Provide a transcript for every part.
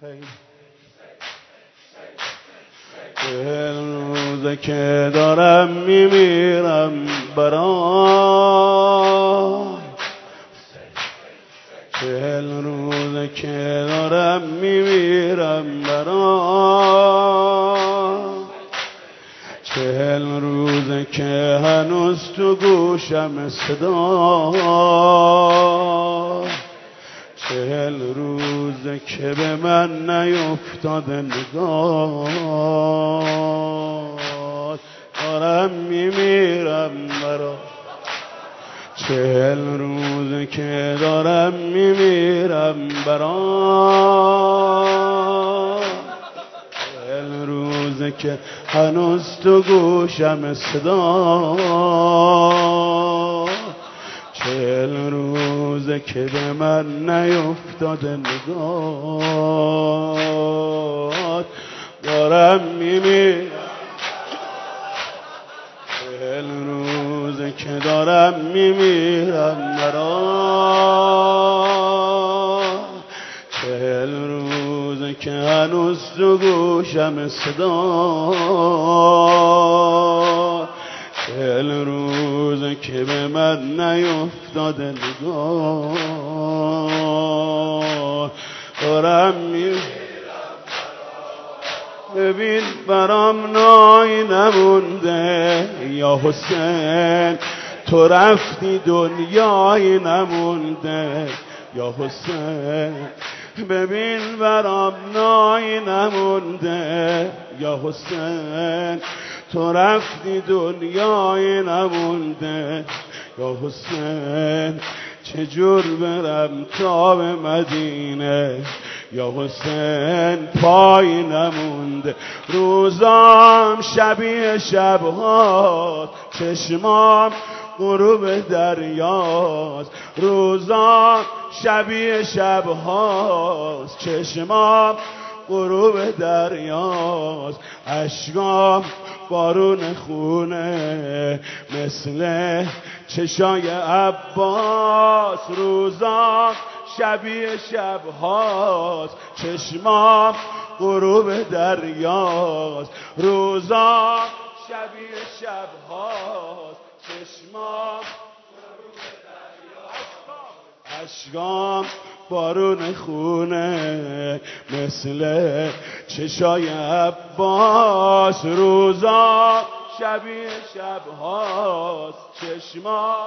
چهل روزه که دارم میمیرم برات، چهل روزه که دارم میمیرم برات، چهل روزه که هنوز تو گوشم صدا، چهل روزه که به من نیفتاده نگاه، دارم میمیرم برات، چهل روزه که دارم میمیرم برات، چهل روزه که هنوز تو گوشم صدا، چهل روزه که به من نیفتاده نگاه، دارم میمیرم، چهل روزه که دارم میمیرم برات، چهل روزه که هنوز تو گوشم صدا، چهل روزه که به من نیفتاده نگاه، دارم میمیرم. ببین برام نایی نمونده یا حسین، تو رفتی دنیایی نمونده یا حسین، ببین برام نایی نمونده یا حسین، تو رفتی دنیایی نمونده یا حسین، چجور برم تا به مدینه یا حسین، پای نمونده، روزام شبیه شبهات، چشمام غروب دریاست، روزام شبیه شبهاست، چشمام غروب دریاست، اشکام بارون خونه مثل چشای عباس، روزام شبیه شبهاست، چشمام غروب دریاست، روزام شبیه شبهاست، چشمام غروب دریاست، اشکام بارون خونه مثل چشای عباس، روزا شبیه شبهاست، چشمام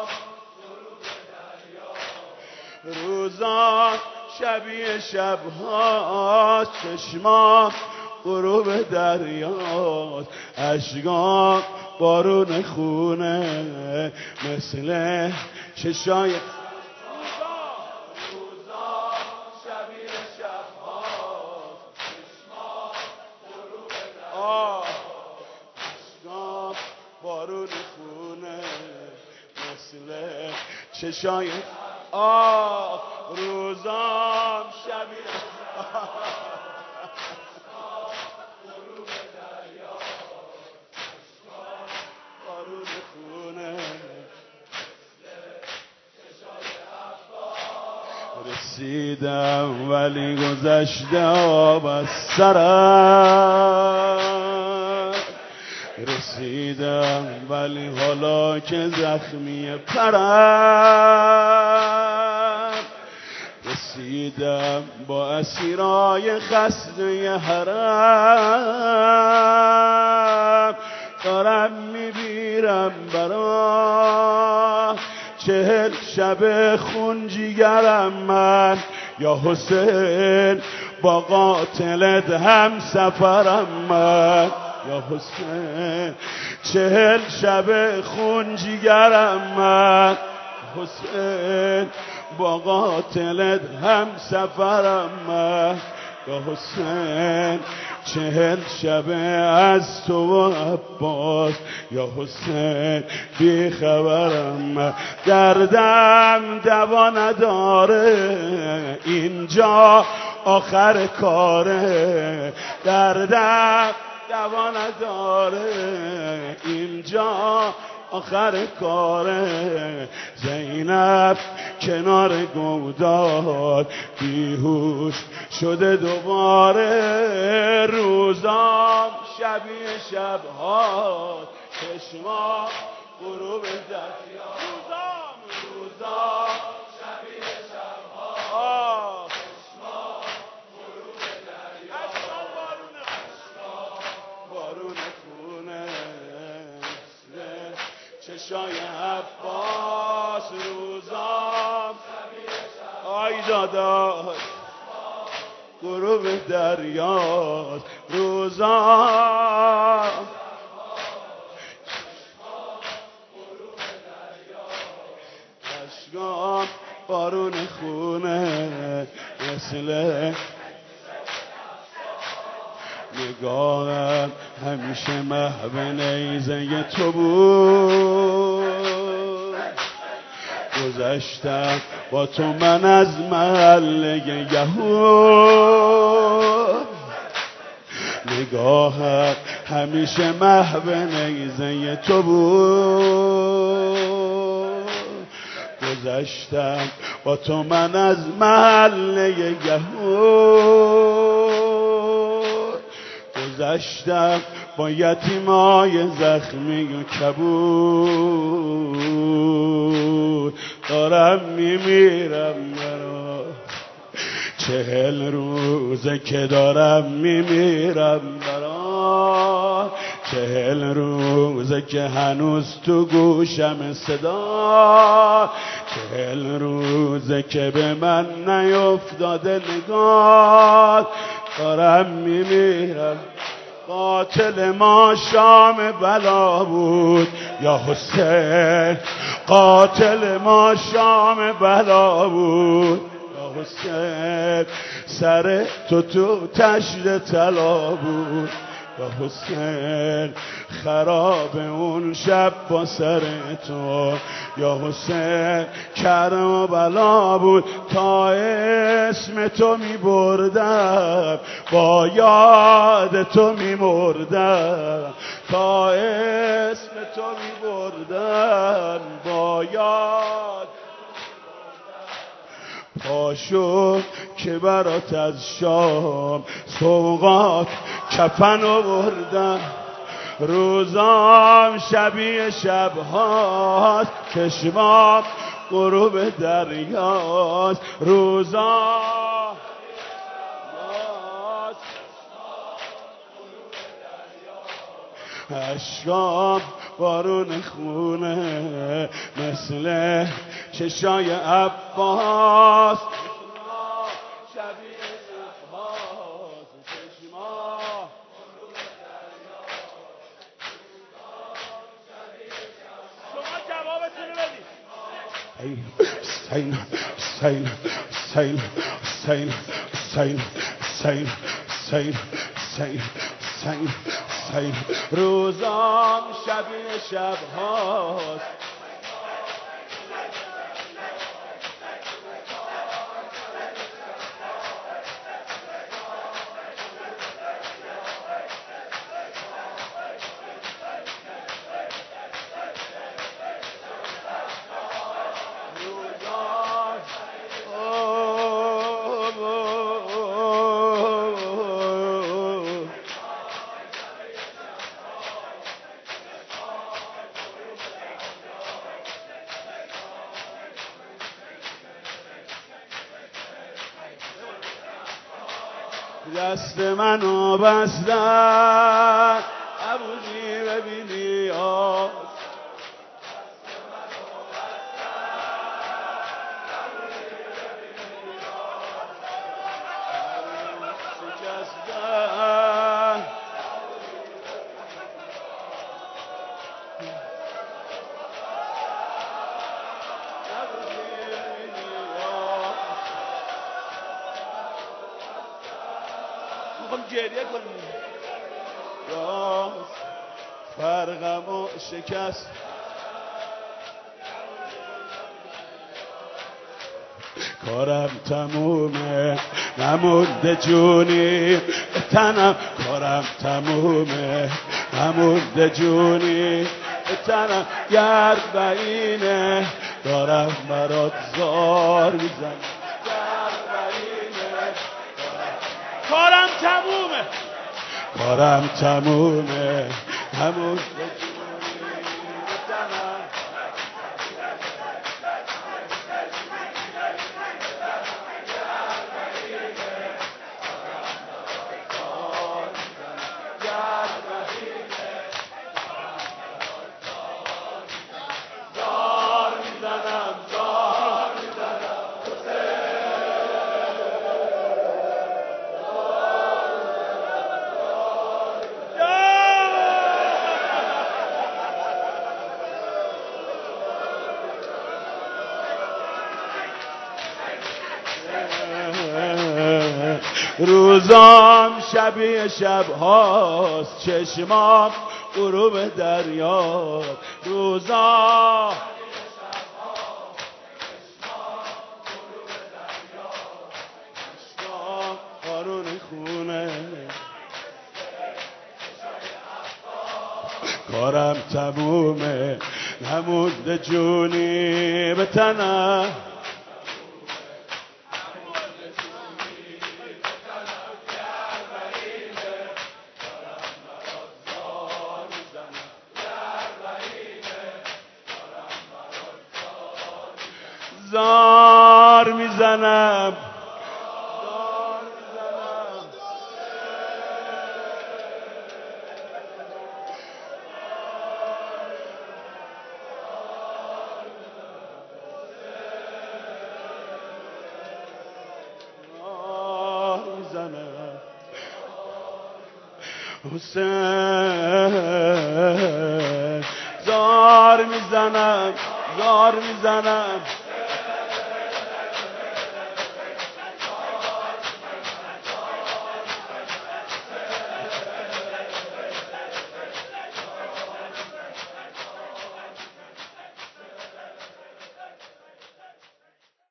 روزا شبیه شبهاست، چشمام غروب دریاست، اشکام بارون خونه مثل چشای بارون خونه مثل چشای روزام شبیه بارون خونه رسیدم ولی گذشته آب از سرم، رسیدم ولی حالا که زخمی پرم، رسیدم با اسیرای خسته حرم، دارم میمیرم برات، چهل شب خون جیگرم من یا حسین، با قاتلت هم سفرم من یا حسین، چهل شب خون جیگرم من حسین، با قاتلت هم سفرم من یا حسین، چهل شب از تو و عباس یا حسین، بی خبرم، دردم دوا نداره، اینجا آخر کاره، دردم دوا نداره، اینجا آخر کاره. زینب کنار گودال بیهوش شده دوباره. روزام شبیه شبها چشما غروب دریا. روزام شبیه شبها چشما غروب دریا. بارون خونه چشای عباس. روزام آی داداش غروب دریاست. روزام اشکام بارون خونه مثل نگاهم همیشه محو نیزه تو بود. گذشتم با تو من از محله یهود. نگاهم همیشه محو نیزه تو بود. گذشتم با تو من از محله یهود. گذشتم با یتیمای زخمی و کبود. دارم میمیرم مرا 40 روزه که دارم میمیرم برا. 40 روزه که هنوز تو گوشم صدا. 40 روزه که به من نیفتاده نگاه. دارم میمیرم. قاتل ما شام بلا بود یا حسین. قاتل ما شام بلا بود یا حسین. سر تو تشت طلا بود یا حسین. خراب اون شب با سر تو یا حسین. کرم و بلا بود تا اسم تو می بردم. با یاد تو می مردم. تا اسم تو می بردم. با یاد پاشو که برات از شام سوغات کفن آوردم. روزام شبیه شبهاست چشمام غروب دریاست. روزام اشکام بارون خونه مثل چشای عباس. شبیه شبهاست چشما. شما جوابتونو بدید. سین سین سین سین سین سین سین سین سین سین. روزام شبیه شبهاست. دست منو بستن ابوجی ببینی آه. شکستن میخوام گریه کنیم. راست فرقمو شکست. کارم تمومه نمونده جونی تنم. کارم تمومه نمونده جونی به تنم گرد و اینه دارم برات زار میزنم گرد و اینه کارم تمومه کارم تمومه همون روزام شبیه شبهاست چشمام غروب دریا روزا قارون خونه کارم تمومه نمونده جونی به تنم زار میزنم حسین زار میزنم زار میزنم